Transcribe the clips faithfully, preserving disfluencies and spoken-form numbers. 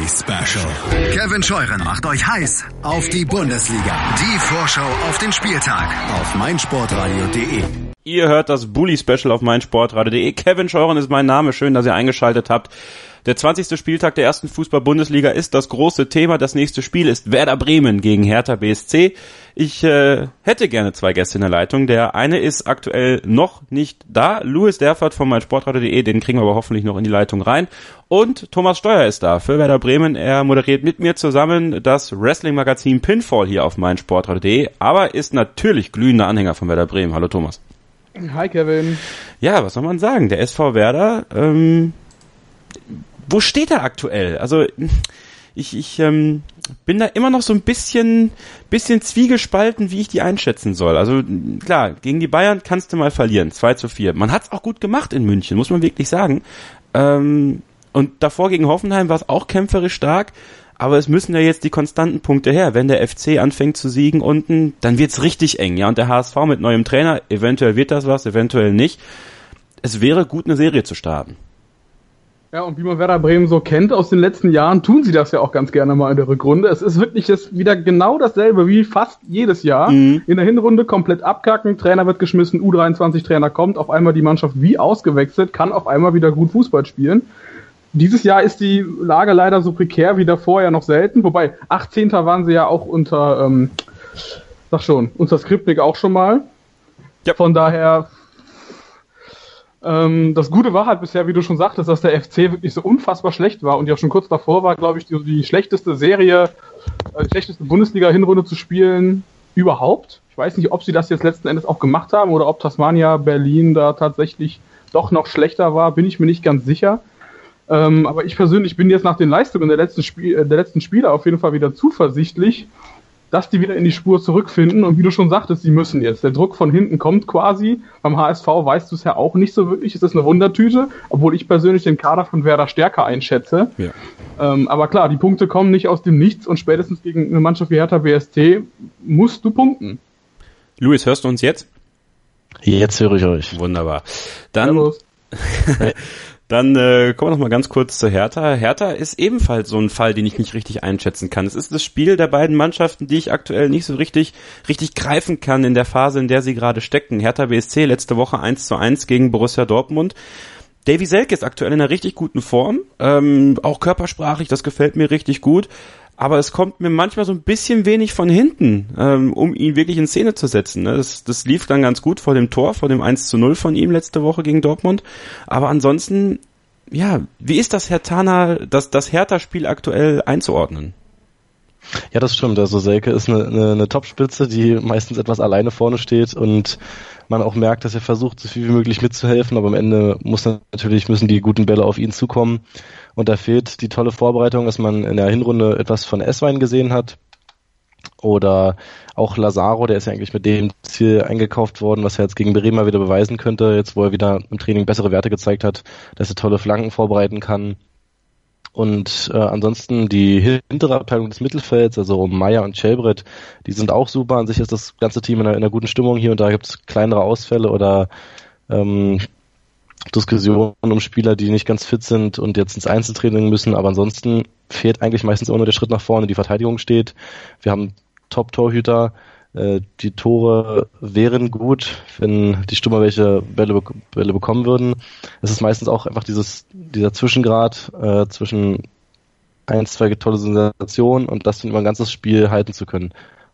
Bully Special. Kevin Scheuren macht euch heiß auf die Bundesliga. Die Vorschau auf den Spieltag auf meinsportradio punkt de. Ihr hört das Bully Special auf meinsportradio punkt de. Kevin Scheuren ist mein Name. Schön, dass ihr eingeschaltet habt. Der zwanzigste Spieltag der ersten Fußball-Bundesliga ist das große Thema. Das nächste Spiel ist Werder Bremen gegen Hertha B S C. Ich äh, hätte gerne zwei Gäste in der Leitung. Der eine ist aktuell noch nicht da. Louis Derfert von meinsportradio punkt de, den kriegen wir aber hoffentlich noch in die Leitung rein. Und Thomas Steuer ist da für Werder Bremen. Er moderiert mit mir zusammen das Wrestling-Magazin Pinfall hier auf meinsportradio punkt de, aber ist natürlich glühender Anhänger von Werder Bremen. Hallo Thomas. Hi Kevin. Ja, was soll man sagen? Der S V Werder, ähm, wo steht er aktuell? Also ich, ich ähm, bin da immer noch so ein bisschen, bisschen zwiegespalten, wie ich die einschätzen soll. Also klar, gegen die Bayern kannst du mal verlieren, zwei zu vier. Man hat's auch gut gemacht in München, muss man wirklich sagen. Ähm, und davor gegen Hoffenheim war es auch kämpferisch stark. Aber es müssen ja jetzt die konstanten Punkte her. Wenn der F C anfängt zu siegen unten, dann wird's richtig eng. Ja, und der H S V mit neuem Trainer, eventuell wird das was, eventuell nicht. Es wäre gut, eine Serie zu starten. Ja, und wie man Werder Bremen so kennt aus den letzten Jahren, tun sie das ja auch ganz gerne mal in der Rückrunde. Es ist wirklich jetzt wieder genau dasselbe wie fast jedes Jahr. Mhm. In der Hinrunde komplett abkacken, Trainer wird geschmissen, U dreiundzwanzig Trainer kommt, auf einmal die Mannschaft wie ausgewechselt, kann auf einmal wieder gut Fußball spielen. Dieses Jahr ist die Lage leider so prekär wie davor ja noch selten, wobei achtzehnter waren sie ja auch unter, ähm, sag schon, unter Skripnik auch schon mal. Ja. Von daher... Das Gute war halt bisher, wie du schon sagtest, dass der F C wirklich so unfassbar schlecht war und ja schon kurz davor war, glaube ich, die, die schlechteste Serie, die schlechteste Bundesliga-Hinrunde zu spielen überhaupt. Ich weiß nicht, ob sie das jetzt letzten Endes auch gemacht haben oder ob Tasmania Berlin da tatsächlich doch noch schlechter war, bin ich mir nicht ganz sicher. Ähm, aber ich persönlich bin jetzt nach den Leistungen der letzten, Spiel, der letzten Spieler auf jeden Fall wieder zuversichtlich, dass die wieder in die Spur zurückfinden. Und wie du schon sagtest, sie müssen jetzt. Der Druck von hinten kommt quasi. Beim H S V weißt du es ja auch nicht so wirklich. Es ist eine Wundertüte, obwohl ich persönlich den Kader von Werder stärker einschätze. Ja. Ähm, aber klar, die Punkte kommen nicht aus dem Nichts und spätestens gegen eine Mannschaft wie Hertha B S C musst du punkten. Luis, hörst du uns jetzt? Jetzt höre ich euch. Wunderbar. Dann... Dann äh, kommen wir noch mal ganz kurz zu Hertha. Hertha ist ebenfalls so ein Fall, den ich nicht richtig einschätzen kann. Es ist das Spiel der beiden Mannschaften, die ich aktuell nicht so richtig richtig greifen kann in der Phase, in der sie gerade stecken. Hertha B S C letzte Woche eins zu eins gegen Borussia Dortmund. Davy Selke ist aktuell in einer richtig guten Form, ähm, auch körpersprachlich, das gefällt mir richtig gut. Aber es kommt mir manchmal so ein bisschen wenig von hinten, ähm, um ihn wirklich in Szene zu setzen. Ne? Das, das lief dann ganz gut vor dem Tor, vor dem eins zu null von ihm letzte Woche gegen Dortmund. Aber ansonsten, ja, wie ist das Herthaner, das, das Hertha-Spiel aktuell einzuordnen? Ja, das stimmt. Also Selke ist eine, eine, eine Top-Spitze, die meistens etwas alleine vorne steht und man auch merkt, dass er versucht, so viel wie möglich mitzuhelfen, aber am Ende muss natürlich, müssen die guten Bälle auf ihn zukommen. Und da fehlt die tolle Vorbereitung, dass man in der Hinrunde etwas von Esswein gesehen hat. Oder auch Lazaro, der ist ja eigentlich mit dem Ziel eingekauft worden, was er jetzt gegen Bremen mal wieder beweisen könnte, jetzt wo er wieder im Training bessere Werte gezeigt hat, dass er tolle Flanken vorbereiten kann. Und äh, ansonsten die hintere Abteilung des Mittelfelds, also um Meier und Chelbret, die sind auch super. An sich ist das ganze Team in einer, in einer guten Stimmung. Hier und da gibt es kleinere Ausfälle oder ähm, Diskussionen um Spieler, die nicht ganz fit sind und jetzt ins Einzeltraining müssen. Aber ansonsten fehlt eigentlich meistens immer nur der Schritt nach vorne. Die Verteidigung steht. Wir haben Top-Torhüter. Äh, die Tore wären gut, wenn die Stürmer welche Bälle, Bälle bekommen würden. Es ist meistens auch einfach dieses dieser Zwischengrad äh, zwischen ein, zwei tolle Sensationen und das dann über ein ganzes Spiel halten zu können.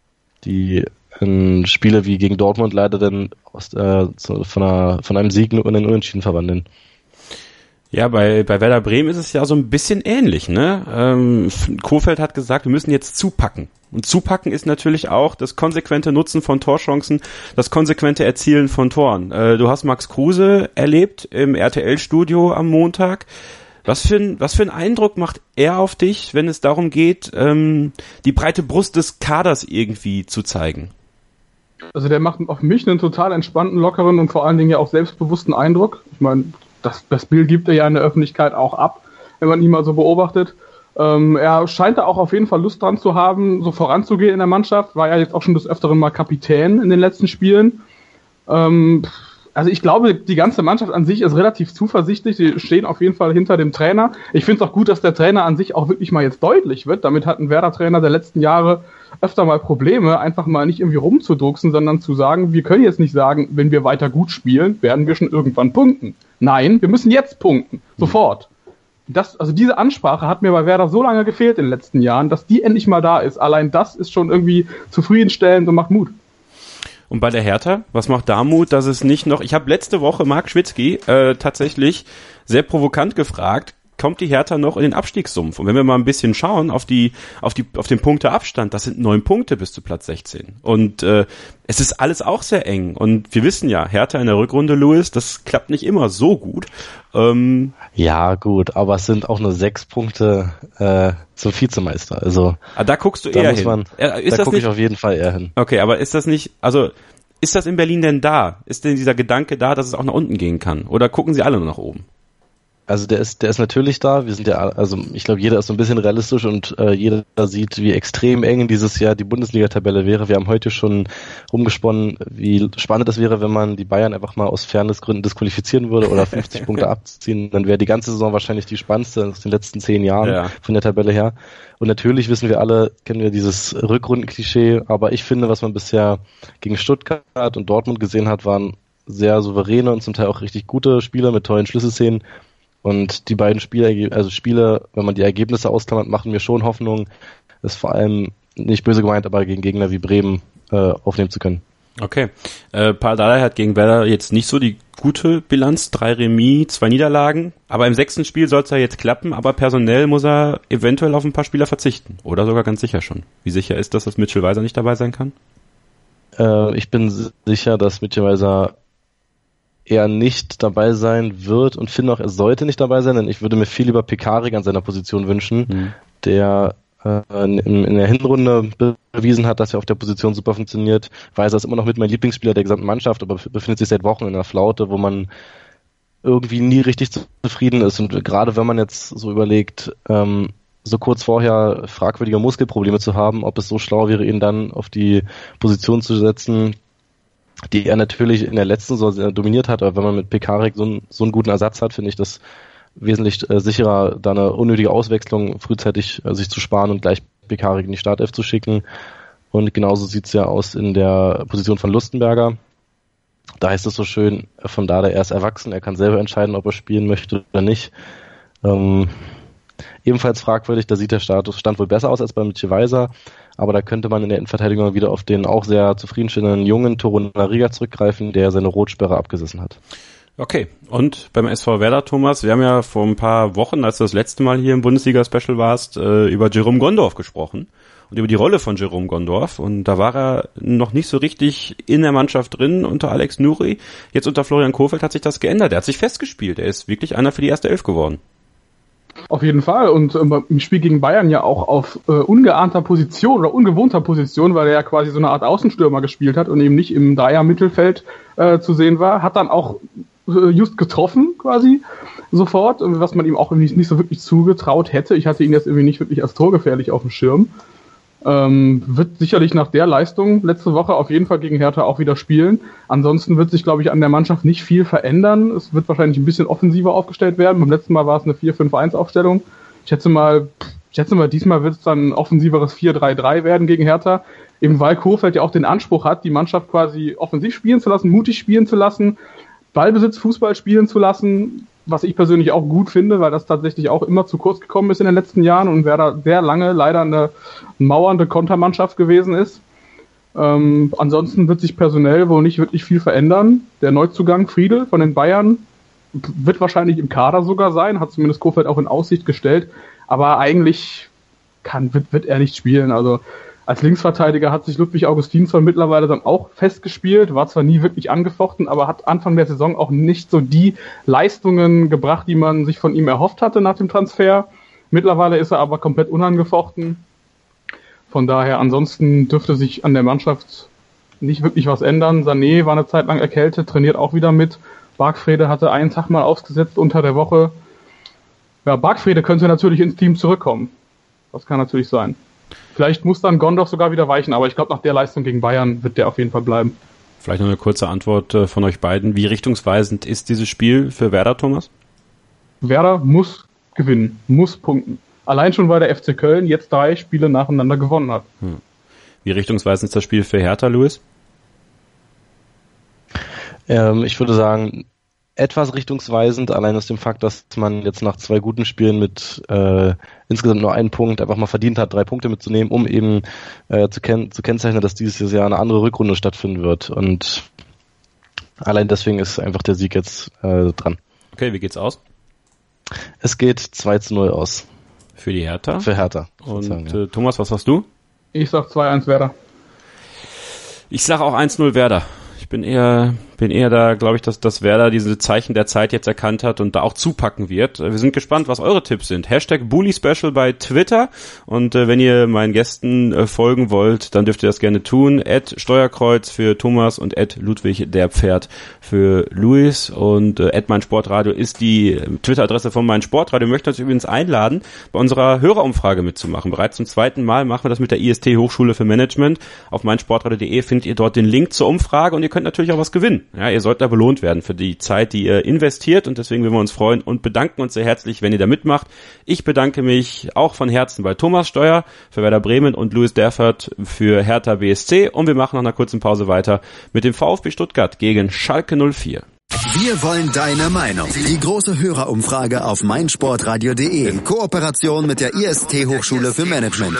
Die in Spiele wie gegen Dortmund leider dann aus, äh, von, einer, von einem Sieg nur in einen Unentschieden verwandeln. Ja, bei, bei Werder Bremen ist es ja so ein bisschen ähnlich, ne? Ähm, Kohfeldt hat gesagt, wir müssen jetzt zupacken. Und zupacken ist natürlich auch das konsequente Nutzen von Torchancen, das konsequente Erzielen von Toren. Äh, du hast Max Kruse erlebt im R T L-Studio am Montag. Was für ein, was für ein Eindruck macht er auf dich, wenn es darum geht, ähm, die breite Brust des Kaders irgendwie zu zeigen? Also der macht auf mich einen total entspannten, lockeren und vor allen Dingen ja auch selbstbewussten Eindruck. Ich meine, das, das Bild gibt er ja in der Öffentlichkeit auch ab, wenn man ihn mal so beobachtet. Ähm, er scheint da auch auf jeden Fall Lust dran zu haben, so voranzugehen in der Mannschaft. War ja jetzt auch schon des Öfteren mal Kapitän in den letzten Spielen. Ähm, Also ich glaube, die ganze Mannschaft an sich ist relativ zuversichtlich. Sie stehen auf jeden Fall hinter dem Trainer. Ich finde es auch gut, dass der Trainer an sich auch wirklich mal jetzt deutlich wird. Damit hat ein Werder-Trainer der letzten Jahre öfter mal Probleme, einfach mal nicht irgendwie rumzudrucksen, sondern zu sagen, wir können jetzt nicht sagen, wenn wir weiter gut spielen, werden wir schon irgendwann punkten. Nein, wir müssen jetzt punkten. Sofort. Das, also diese Ansprache hat mir bei Werder so lange gefehlt in den letzten Jahren, dass die endlich mal da ist. Allein das ist schon irgendwie zufriedenstellend und macht Mut. Und bei der Hertha, was macht da Mut, dass es nicht noch... Ich habe letzte Woche Marc Schwitzky äh, tatsächlich sehr provokant gefragt, kommt die Hertha noch in den Abstiegssumpf? Und wenn wir mal ein bisschen schauen auf die auf die auf den Punkteabstand, das sind neun Punkte bis zu Platz sechzehn. Und äh, es ist alles auch sehr eng. Und wir wissen ja, Hertha in der Rückrunde, Louis, das klappt nicht immer so gut. Ähm, ja, gut, aber es sind auch nur sechs Punkte äh, zum Vizemeister. Also ah, da guckst du da eher muss man, hin. Ist da das gucke nicht, ich auf jeden Fall eher hin. Okay, aber ist das nicht, also ist das in Berlin denn da? Ist denn dieser Gedanke da, dass es auch nach unten gehen kann? Oder gucken sie alle nur nach oben? Also der ist, der ist natürlich da. Wir sind ja, also ich glaube, jeder ist so ein bisschen realistisch und äh, jeder sieht, wie extrem eng dieses Jahr die Bundesliga-Tabelle wäre. Wir haben heute schon rumgesponnen, wie spannend es wäre, wenn man die Bayern einfach mal aus Fairnessgründen disqualifizieren würde oder fünfzig Punkte abziehen. Dann wäre die ganze Saison wahrscheinlich die spannendste aus den letzten zehn Jahren ja. von der Tabelle her. Und natürlich wissen wir alle, kennen wir dieses Rückrunden-Klischee. Aber ich finde, was man bisher gegen Stuttgart und Dortmund gesehen hat, waren sehr souveräne und zum Teil auch richtig gute Spieler mit tollen Schlüsselszenen. Und die beiden Spiele, also Spiele, wenn man die Ergebnisse ausklammert, machen mir schon Hoffnung, es vor allem nicht böse gemeint, aber gegen Gegner wie Bremen äh, aufnehmen zu können. Okay. Äh, Paul Dardai hat gegen Werder jetzt nicht so die gute Bilanz, drei Remis, zwei Niederlagen, aber im sechsten Spiel soll es ja jetzt klappen, aber personell muss er eventuell auf ein paar Spieler verzichten. Oder sogar ganz sicher schon. Wie sicher ist das, dass Mitchell Weiser nicht dabei sein kann? Äh, ich bin sicher, dass Mitchell Weiser er nicht dabei sein wird und finde auch, er sollte nicht dabei sein, denn ich würde mir viel lieber Pekarik an seiner Position wünschen, mhm. der äh, in, in der Hinrunde bewiesen hat, dass er auf der Position super funktioniert. Weiser ist immer noch mit mein Lieblingsspieler der gesamten Mannschaft, aber befindet sich seit Wochen in einer Flaute, wo man irgendwie nie richtig zufrieden ist. Und gerade wenn man jetzt so überlegt, ähm, so kurz vorher fragwürdige Muskelprobleme zu haben, ob es so schlau wäre, ihn dann auf die Position zu setzen, die er natürlich in der letzten Saison dominiert hat, aber wenn man mit Pekarik so, einen, so einen guten Ersatz hat, finde ich das wesentlich äh, sicherer, da eine unnötige Auswechslung frühzeitig äh, sich zu sparen und gleich Pekarik in die Startelf zu schicken. Und genauso sieht's ja aus in der Position von Lustenberger. Da heißt es so schön, von da der er ist erwachsen, er kann selber entscheiden, ob er spielen möchte oder nicht. Ähm, ebenfalls fragwürdig, da sieht der Status Stand wohl besser aus als bei Mitchell Weiser, aber da könnte man in der Innenverteidigung wieder auf den auch sehr zufriedenstellenden jungen Torunariga zurückgreifen, der seine Rotsperre abgesessen hat. Okay, und beim S V Werder, Thomas, wir haben ja vor ein paar Wochen, als du das letzte Mal hier im Bundesliga-Special warst, über Jerome Gondorf gesprochen und über die Rolle von Jerome Gondorf, und da war er noch nicht so richtig in der Mannschaft drin unter Alex Nouri. Jetzt unter Florian Kohfeldt hat sich das geändert, er hat sich festgespielt, er ist wirklich einer für die erste Elf geworden. Auf jeden Fall, und äh, im Spiel gegen Bayern ja auch auf äh, ungeahnter Position oder ungewohnter Position, weil er ja quasi so eine Art Außenstürmer gespielt hat und eben nicht im Dreier-Mittelfeld äh, zu sehen war, hat dann auch äh, just getroffen quasi sofort, was man ihm auch nicht, nicht so wirklich zugetraut hätte. Ich hatte ihn jetzt irgendwie nicht wirklich als torgefährlich auf dem Schirm. Ähm, wird sicherlich nach der Leistung letzte Woche auf jeden Fall gegen Hertha auch wieder spielen. Ansonsten wird sich, glaube ich, an der Mannschaft nicht viel verändern. Es wird wahrscheinlich ein bisschen offensiver aufgestellt werden. Beim letzten Mal war es eine vier fünf eins Aufstellung. Ich schätze mal, ich schätze mal, diesmal wird es dann ein offensiveres vier drei drei werden gegen Hertha. Eben weil Kohfeldt ja auch den Anspruch hat, die Mannschaft quasi offensiv spielen zu lassen, mutig spielen zu lassen, Ballbesitz, Fußball spielen zu lassen, was ich persönlich auch gut finde, weil das tatsächlich auch immer zu kurz gekommen ist in den letzten Jahren und Werder sehr lange leider eine mauernde Kontermannschaft gewesen ist. Ähm, ansonsten wird sich personell wohl nicht wirklich viel verändern. Der Neuzugang Friedel von den Bayern wird wahrscheinlich im Kader sogar sein, hat zumindest Kohfeldt auch in Aussicht gestellt, aber eigentlich kann, wird, wird er nicht spielen. Also als Linksverteidiger hat sich Ludwig Augustinsson mittlerweile dann auch festgespielt, war zwar nie wirklich angefochten, aber hat Anfang der Saison auch nicht so die Leistungen gebracht, die man sich von ihm erhofft hatte nach dem Transfer. Mittlerweile ist er aber komplett unangefochten. Von daher, ansonsten dürfte sich an der Mannschaft nicht wirklich was ändern. Sané war eine Zeit lang erkältet, trainiert auch wieder mit. Bargfrede hatte einen Tag mal ausgesetzt unter der Woche. Ja, Bargfrede könnte natürlich ins Team zurückkommen. Das kann natürlich sein. Vielleicht muss dann Gondorf sogar wieder weichen, aber ich glaube, nach der Leistung gegen Bayern wird der auf jeden Fall bleiben. Vielleicht noch eine kurze Antwort äh, von euch beiden. Wie richtungsweisend ist dieses Spiel für Werder, Thomas? Werder muss gewinnen, muss punkten. Allein schon, weil der F C Köln jetzt drei Spiele nacheinander gewonnen hat. Hm. Wie richtungsweisend ist das Spiel für Hertha, Louis? Ähm, ich würde sagen, etwas richtungsweisend, allein aus dem Fakt, dass man jetzt nach zwei guten Spielen mit äh, insgesamt nur einen Punkt einfach mal verdient hat, drei Punkte mitzunehmen, um eben äh, zu, ken- zu kennzeichnen, dass dieses Jahr eine andere Rückrunde stattfinden wird. Und allein deswegen ist einfach der Sieg jetzt äh, dran. Okay, wie geht's aus? Es geht zwei zu null aus. Für die Hertha? Für Hertha. Und sagen, ja. äh, Thomas, was sagst du? Ich sag zwei eins Werder. Ich sage auch eins null Werder. Ich bin eher, bin eher da, glaube ich, dass, dass Werder diese Zeichen der Zeit jetzt erkannt hat und da auch zupacken wird. Wir sind gespannt, was eure Tipps sind. Hashtag Bully Special bei Twitter. Und äh, wenn ihr meinen Gästen äh, folgen wollt, dann dürft ihr das gerne tun. At Steuerkreuz für Thomas und at Ludwig der Pferd für Luis. Und äh, at meinsportradio ist die äh, Twitter-Adresse von Mein Sportradio. Wir möchten uns übrigens einladen, bei unserer Hörerumfrage mitzumachen. Bereits zum zweiten Mal machen wir das mit der I S T Hochschule für Management. Auf meinsportradio punkt de findet ihr dort den Link zur Umfrage und ihr könnt natürlich auch was gewinnen. Ja, ihr sollt da belohnt werden für die Zeit, die ihr investiert, und deswegen würden wir uns freuen und bedanken uns sehr herzlich, wenn ihr da mitmacht. Ich bedanke mich auch von Herzen bei Thomas Steuer für Werder Bremen und Louis Derfert für Hertha B S C, und wir machen nach einer kurzen Pause weiter mit dem VfB Stuttgart gegen Schalke null vier. Wir wollen deine Meinung. Die große Hörerumfrage auf meinsportradio punkt de in Kooperation mit der I S T Hochschule für Management.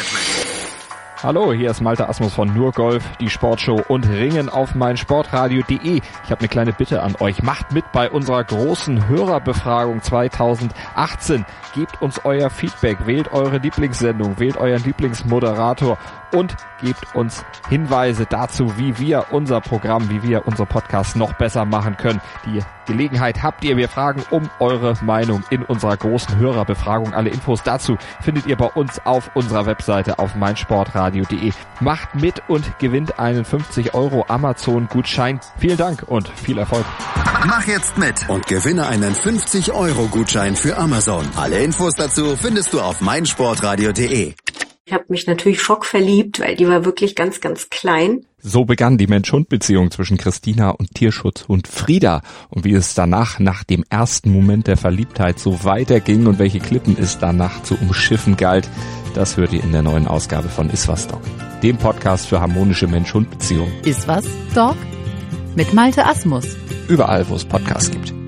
Hallo, hier ist Malte Asmus von Nur Golf, die Sportshow und Ringen auf meinsportradio punkt de. Ich habe eine kleine Bitte an euch. Macht mit bei unserer großen Hörerbefragung zweitausendachtzehn. Gebt uns euer Feedback, wählt eure Lieblingssendung, wählt euren Lieblingsmoderator und gebt uns Hinweise dazu, wie wir unser Programm, wie wir unser Podcast noch besser machen können. Die Gelegenheit habt ihr. Wir fragen um eure Meinung in unserer großen Hörerbefragung. Alle Infos dazu findet ihr bei uns auf unserer Webseite auf meinsportradio punkt de. Macht mit und gewinnt einen fünfzig Euro Amazon-Gutschein. Vielen Dank und viel Erfolg. Mach jetzt mit und gewinne einen fünfzig Euro Gutschein für Amazon. Alle Infos dazu findest du auf meinsportradio punkt de. Ich habe mich natürlich schockverliebt, weil die war wirklich ganz, ganz klein. So begann die Mensch-Hund-Beziehung zwischen Christina und Tierschutzhund Frieda. Und wie es danach, nach dem ersten Moment der Verliebtheit, so weiterging und welche Klippen es danach zu umschiffen galt, das hört ihr in der neuen Ausgabe von Iswas Dog, dem Podcast für harmonische Mensch-Hund-Beziehungen. Iswas Dog mit Malte Asmus. Überall, wo es Podcasts gibt.